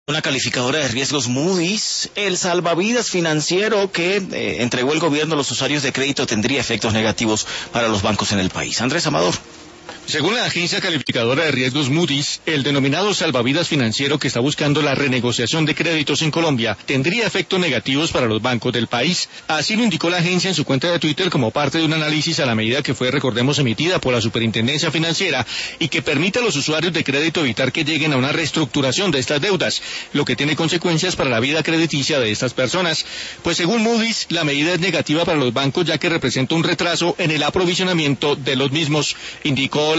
Una calificadora de riesgos Moody's, el salvavidas financiero que entregó el gobierno a los usuarios de crédito tendría efectos negativos para los bancos en el país. Andrés Amador. Según la agencia calificadora de riesgos Moody's, el denominado salvavidas financiero que está buscando la renegociación de créditos en Colombia tendría efectos negativos para los bancos del país. Así lo indicó la agencia en su cuenta de Twitter como parte de un análisis a la medida que fue, recordemos, emitida por la Superintendencia Financiera y que permite a los usuarios de crédito evitar que lleguen a una reestructuración de estas deudas, lo que tiene consecuencias para la vida crediticia de estas personas. Pues según Moody's, la medida es negativa para los bancos ya que representa un retraso en el aprovisionamiento de los mismos, indicó